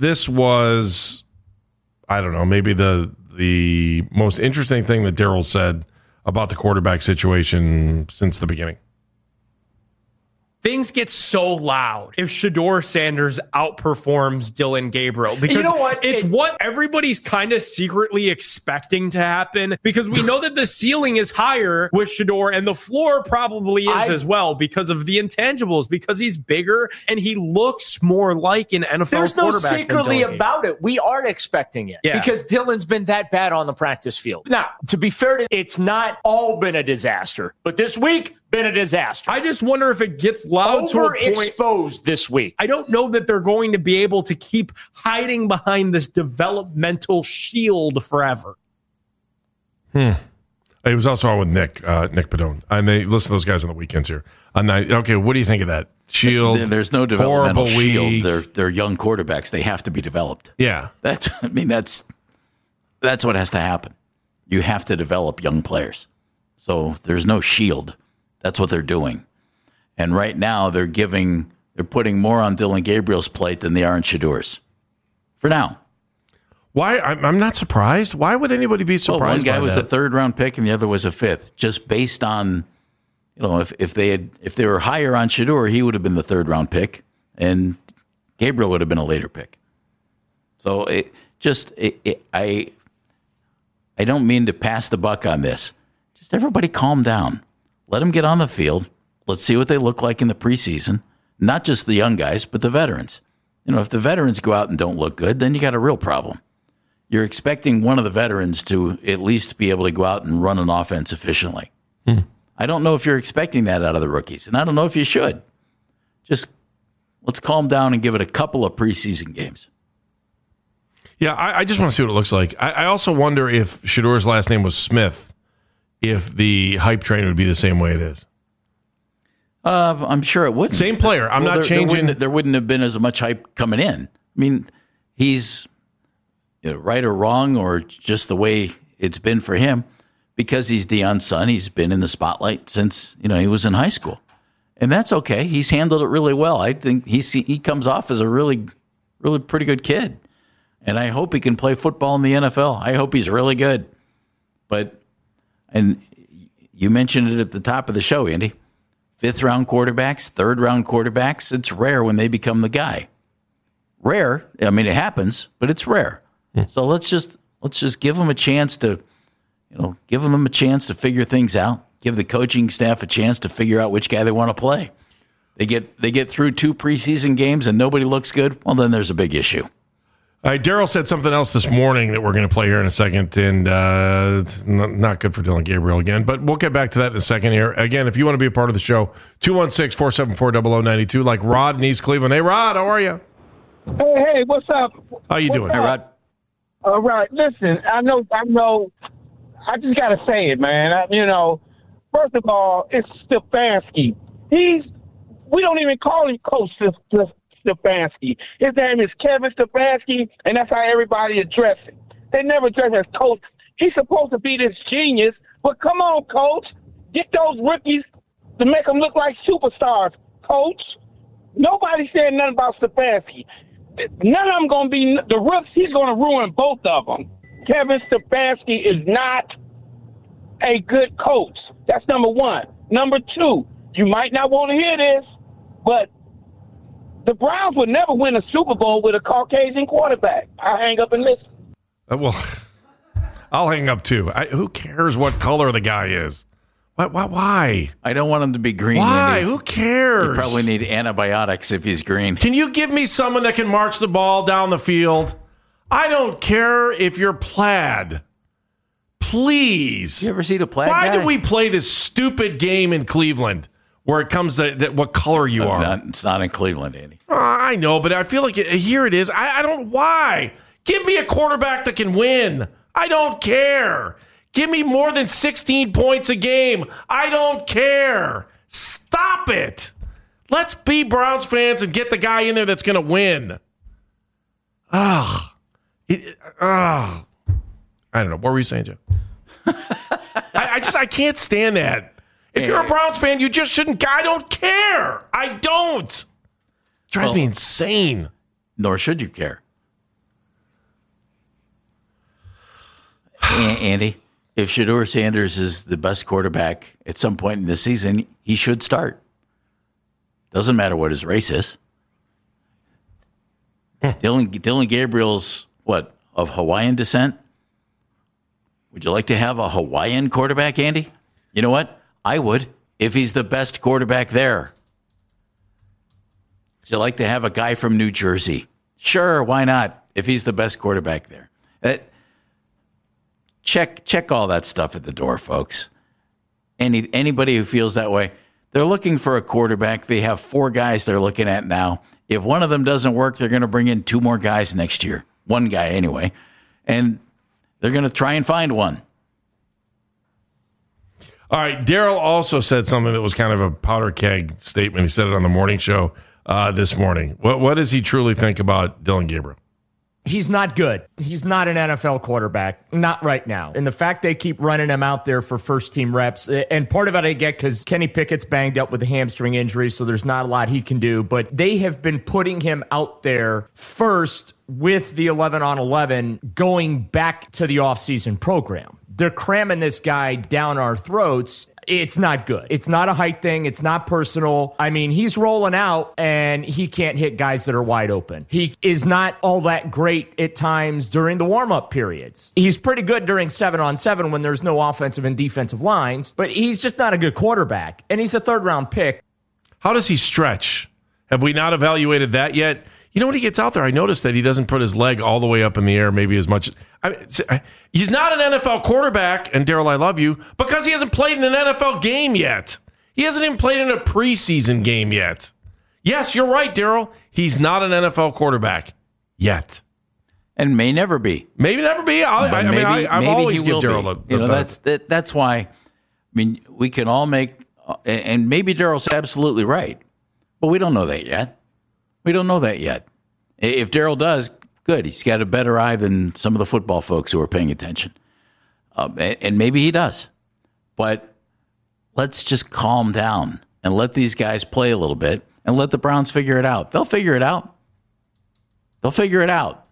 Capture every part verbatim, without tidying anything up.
this was, I don't know, maybe the the most interesting thing that Daryl said about the quarterback situation since the beginning. Things get so loud if Shedeur Sanders outperforms Dillon Gabriel, because you know what? it's it, what everybody's kind of secretly expecting to happen, because we know that the ceiling is higher with Shedeur and the floor probably is I, as well because of the intangibles, because he's bigger and he looks more like an N F L there's quarterback. There's no secretly than about it. We aren't expecting it yeah. because Dillon's been that bad on the practice field. Now, to be fair, to, it's not all been a disaster, but this week, been a disaster. I just wonder if it gets loud to a point. Overexposed this week. I don't know that they're going to be able to keep hiding behind this developmental shield forever. Hmm. It was also on with Nick, uh, Nick Padone. And they listen to those guys on the weekends here. On night, okay, what do you think of that? Shield. There's no developmental shield. League. They're they're young quarterbacks. They have to be developed. Yeah. That's I mean that's that's what has to happen. You have to develop young players. So there's no shield. That's what they're doing. And right now they're giving they're putting more on Dillon Gabriel's plate than they are on Shedeur's. For now. Why? I'm, I'm not surprised. Why would anybody be surprised? Well, one guy by was that? a third round pick and the other was a fifth. Just based on, you know, if, if they had if they were higher on Shedeur, he would have been the third round pick, and Gabriel would have been a later pick. So it just it, it, I I don't mean to pass the buck on this. Just everybody calm down. Let them get on the field. Let's see what they look like in the preseason. Not just the young guys, but the veterans. You know, if the veterans go out and don't look good, then you got a real problem. You're expecting one of the veterans to at least be able to go out and run an offense efficiently. Hmm. I don't know if you're expecting that out of the rookies, and I don't know if you should. Just let's calm down and give it a couple of preseason games. Yeah, I, I just want to see what it looks like. I, I also wonder if Shedeur's last name was Smith, if the hype train would be the same way it is. Uh, I'm sure it wouldn't. Same player. I'm well, not there, changing. There wouldn't, there wouldn't have been as much hype coming in. I mean, he's you know, right or wrong, or just the way it's been for him, because he's Deion's son. He's been in the spotlight since you know he was in high school, and that's okay. He's handled it really well. I think he's he comes off as a really, really pretty good kid, and I hope he can play football in the N F L. I hope he's really good. But and you mentioned it at the top of the show, Andy. Fifth round quarterbacks, third round quarterbacks, it's rare when they become the guy. Rare. I mean, it happens, but it's rare. Hmm. So let's just let's just give them a chance to, you know, give them a chance to figure things out. Give the coaching staff a chance to figure out which guy they want to play. They get they get through two preseason games and nobody looks good. Well, then there's a big issue. All right, Daryl said something else this morning that we're going to play here in a second, and uh, it's not good for Dillon Gabriel again, but we'll get back to that in a second here. Again, if you want to be a part of the show, two one six, four seven four, zero zero nine two, like Rod in East Cleveland. Hey, Rod, how are you? Hey, hey, what's up? How you what's doing? Up? Hey, Rod. All right, listen, I know, I know, I just got to say it, man. I, you know, first of all, it's Stefanski. He's, we don't even call him Coach Stefanski. His name is Kevin Stefanski, and that's how everybody address him. They never address him as coach. He's supposed to be this genius, but come on, coach. Get those rookies to make them look like superstars, coach. Nobody said nothing about Stefanski. None of them going to be the rooks. He's going to ruin both of them. Kevin Stefanski is not a good coach. That's number one. Number two, you might not want to hear this, but the Browns would never win a Super Bowl with a Caucasian quarterback. I'll hang up and listen. Uh, well, I'll hang up too. I, who cares what color the guy is? Why? Why? why? I don't want him to be green. Why? Andy. Who cares? You probably need antibiotics if he's green. Can you give me someone that can march the ball down the field? I don't care if you're plaid. Please. You ever see the plaid Why guy? do we play this stupid game in Cleveland where it comes to that, what color you Uh, are? not- it's not in Cleveland, Andy. Oh, I know, but I feel like it, here it is. I, I don't. Why? Give me a quarterback that can win. I don't care. Give me more than sixteen points a game. I don't care. Stop it. Let's be Browns fans and get the guy in there that's going to win. Ugh. It, ugh. I don't know. What were you saying, Joe? I, I just I can't stand that. If you're a Browns fan, you just shouldn't. I don't care. I don't. It drives Well, me insane. Nor should you care. Andy, if Shedeur Sanders is the best quarterback at some point in this season, he should start. Doesn't matter what his race is. Dylan Dylan Gabriel's, what, of Hawaiian descent? Would you like to have a Hawaiian quarterback, Andy? You know what? I would, if he's the best quarterback there. Would you like to have a guy from New Jersey? Sure, why not, if he's the best quarterback there? That, check check all that stuff at the door, folks. Any Anybody who feels that way, they're looking for a quarterback. They have four guys they're looking at now. If one of them doesn't work, they're going to bring in two more guys next year. One guy anyway. And they're going to try and find one. All right. Daryl also said something that was kind of a powder keg statement. He said it on the morning show uh, this morning. What, what does he truly think about Dylan Gabriel? He's not good. He's not an N F L quarterback. Not right now. And the fact they keep running him out there for first-team reps, and part of it I get because Kenny Pickett's banged up with a hamstring injury, so there's not a lot he can do. But they have been putting him out there first with the eleven on eleven going back to the offseason program. They're cramming this guy down our throats. It's not good. It's not a height thing. It's not personal. I mean, he's rolling out and he can't hit guys that are wide open. He is not all that great at times during the warm-up periods. He's pretty good during seven on seven when there's no offensive and defensive lines, but he's just not a good quarterback. And he's a third-round pick. How does he stretch? Have we not evaluated that yet? You know, when he gets out there, I noticed that he doesn't put his leg all the way up in the air maybe as much. I, he's not an N F L quarterback, and Daryl, I love you, because he hasn't played in an N F L game yet. He hasn't even played in a preseason game yet. Yes, you're right, Daryl. He's not an N F L quarterback yet. And may never be. Maybe never be. I, I maybe, mean, I, I've always given Daryl the, the you know, that's, that, that's why, I mean, we can all make, and maybe Daryl's absolutely right, but we don't know that yet. We don't know that yet. If Daryl does, good. He's got a better eye than some of the football folks who are paying attention. Uh, and maybe he does. But let's just calm down and let these guys play a little bit and let the Browns figure it out. They'll figure it out. They'll figure it out.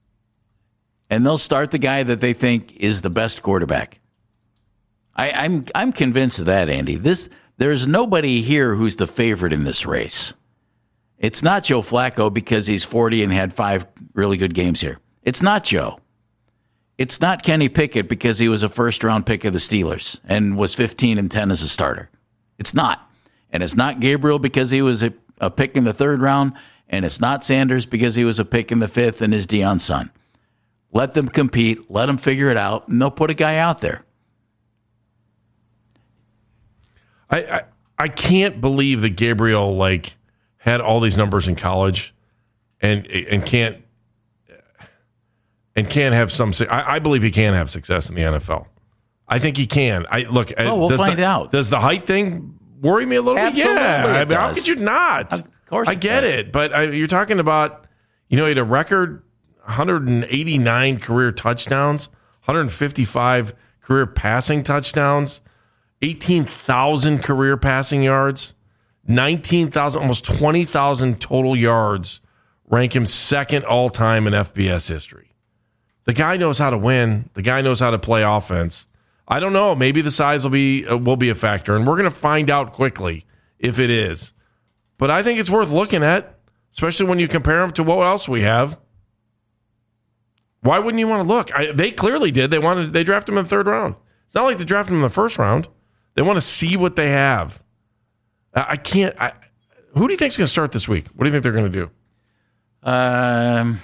And they'll start the guy that they think is the best quarterback. I, I'm I'm convinced of that, Andy. This there's nobody here who's the favorite in this race. It's not Joe Flacco because he's forty and had five really good games here. It's not Joe. It's not Kenny Pickett because he was a first-round pick of the Steelers and was fifteen and ten as a starter. It's not. And it's not Gabriel because he was a, a pick in the third round, and it's not Sanders because he was a pick in the fifth and is Deion's son. Let them compete. Let them figure it out, and they'll put a guy out there. I I, I can't believe that Gabriel, like, had all these numbers in college and and can't and can't have some I, I believe he can have success in the N F L. I think he can. I look well, we'll does find the, out. Does the height thing worry me a little Absolutely bit? Yeah. I mean, does. how could you not? Of course I get it, it. But I, you're talking about, you know, he had a record one hundred eighty-nine career touchdowns, one hundred fifty-five career passing touchdowns, eighteen thousand career passing yards. nineteen thousand, almost twenty thousand total yards, rank him second all-time in F B S history. The guy knows how to win. The guy knows how to play offense. I don't know. Maybe the size will be uh, will be a factor, and we're going to find out quickly if it is. But I think it's worth looking at, especially when you compare him to what else we have. Why wouldn't you want to look? I, they clearly did. They wanted. They drafted him in the third round. It's not like they drafted him in the first round. They want to see what they have. I can't. I, who do you think is going to start this week? What do you think they're going to do? Um,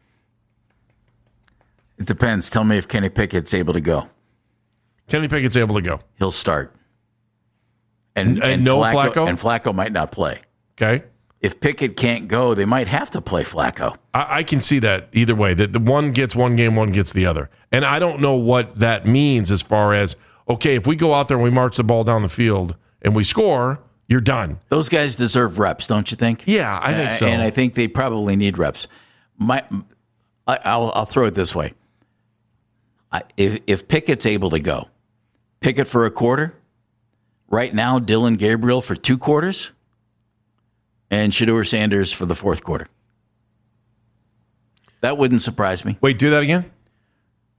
it depends. Tell me if Kenny Pickett's able to go. Kenny Pickett's able to go. He'll start. And, and, and no Flacco, Flacco? And Flacco might not play. Okay. If Pickett can't go, they might have to play Flacco. I, I can see that either way. That the one gets one game, one gets the other. And I don't know what that means as far as, okay, if we go out there and we march the ball down the field and we score, you're done. Those guys deserve reps, don't you think? Yeah, I think so. And I think they probably need reps. My, I, I'll, I'll throw it this way. I, if, if Pickett's able to go, Pickett for a quarter, right now Dylan Gabriel for two quarters, and Shedeur Sanders for the fourth quarter. That wouldn't surprise me. Wait, do that again?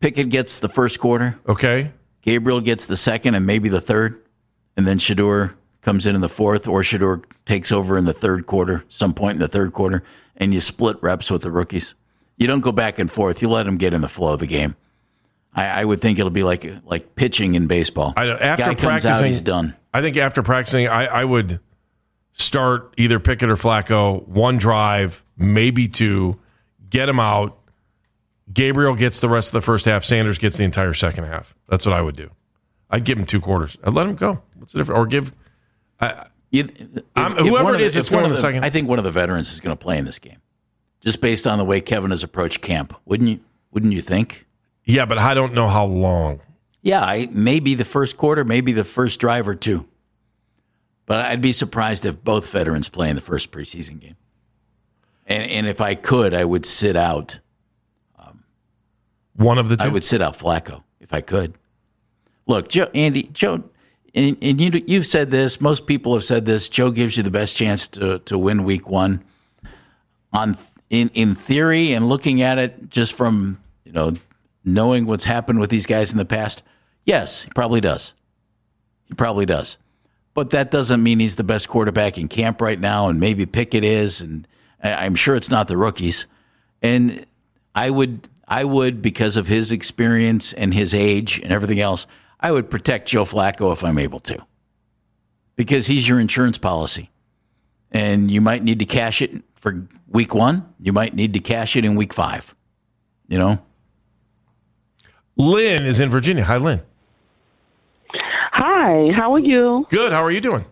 Pickett gets the first quarter. Okay. Gabriel gets the second and maybe the third. And then Shedeur comes in in the fourth, or Shedeur takes over in the third quarter, some point in the third quarter, and you split reps with the rookies. You don't go back and forth. You let them get in the flow of the game. I, I would think it'll be like like pitching in baseball. I, after Guy comes practicing, out, he's done. I think after practicing, I, I would start either Pickett or Flacco, one drive, maybe two, get him out. Gabriel gets the rest of the first half. Sanders gets the entire second half. That's what I would do. I'd give him two quarters. I'd let him go. What's the difference? Or give I, you, if, I'm, whoever it is, the, it's going in the, the second. I think one of the veterans is going to play in this game, just based on the way Kevin has approached camp. Wouldn't you? Wouldn't you think? Yeah, but I don't know how long. Yeah, I, maybe the first quarter, maybe the first drive or two. But I'd be surprised if both veterans play in the first preseason game. And and if I could, I would sit out. Um, One of the two? I would sit out Flacco if I could. Look, Joe, Andy, Joe, and, and you, you've said this. Most people have said this. Joe gives you the best chance to, to win week one. On in in theory and looking at it just from, you know, knowing what's happened with these guys in the past, yes, he probably does. He probably does. But that doesn't mean he's the best quarterback in camp right now, and maybe Pickett is, and I'm sure it's not the rookies. And I would, I would, because of his experience and his age and everything else, I would protect Joe Flacco if I'm able to, because he's your insurance policy. And you might need to cash it for week one. You might need to cash it in week five, you know? Lynn is in Virginia. Hi, Lynn. Hi, how are you? Good. How are you doing?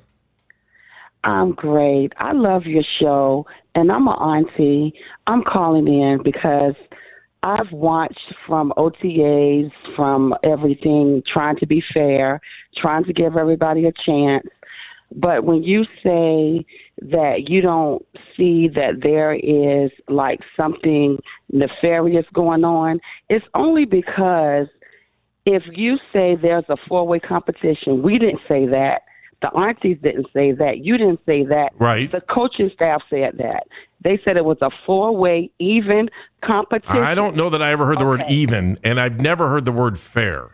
I'm great. I love your show, and I'm an auntie. I'm calling in because I've watched from O T As, from everything, trying to be fair, trying to give everybody a chance. But when you say that you don't see that there is like something nefarious going on, it's only because if you say there's a four-way competition, we didn't say that. The aunties didn't say that. You didn't say that. Right. The coaching staff said that. They said it was a four-way even competition. I don't know that I ever heard the Okay. word even, and I've never heard the word fair.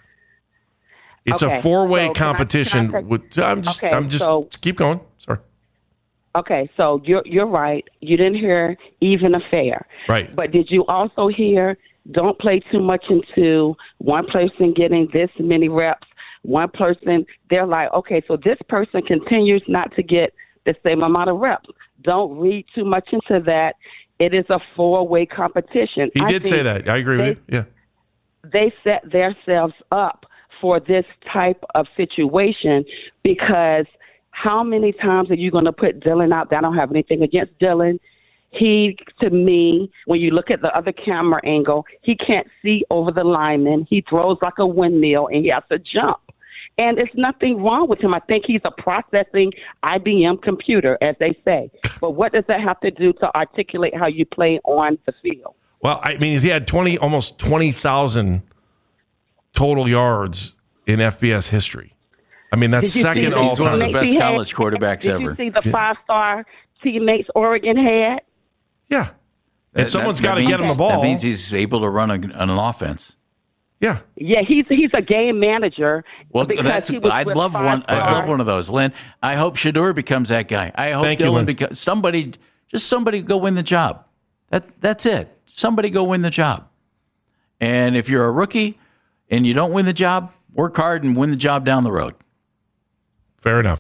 It's Okay, a four-way so can I- competition. can I take- with, I'm just, Okay, I'm just, so- keep going. Sorry. Okay, so you're you're right. You didn't hear even a fair. Right. But did you also hear don't play too much into one person getting this many reps, one person, they're like, okay, so this person continues not to get the same amount of reps. Don't read too much into that. It is a four-way competition. He I did say think that. I agree they, with you. Yeah. They set themselves up for this type of situation because how many times are you going to put Dylan out there? I don't have anything against Dylan. He, to me, when you look at the other camera angle, he can't see over the lineman. He throws like a windmill, and he has to jump. And there's nothing wrong with him. I think he's a processing I B M computer, as they say. But what does that have to do to articulate how you play on the field? Well, I mean, he had twenty, almost twenty thousand total yards in F B S history. I mean, that's Did you see second the all He's one of the time. teammates best he had? college quarterbacks Did ever. you see the five-star teammates Oregon had? Yeah. And That- someone's that got to get him means- the ball. That means he's able to run a, an offense. Yeah. Yeah, he's he's a game manager. Well, because that's he was I'd with love one. five-star. I'd love one of those, Lynn. I hope Shedeur becomes that guy. I hope Thank you, Dylan Lynn. becomes somebody. Just somebody go win the job. That that's it. Somebody go win the job. And if you're a rookie and you don't win the job, work hard and win the job down the road. Fair enough.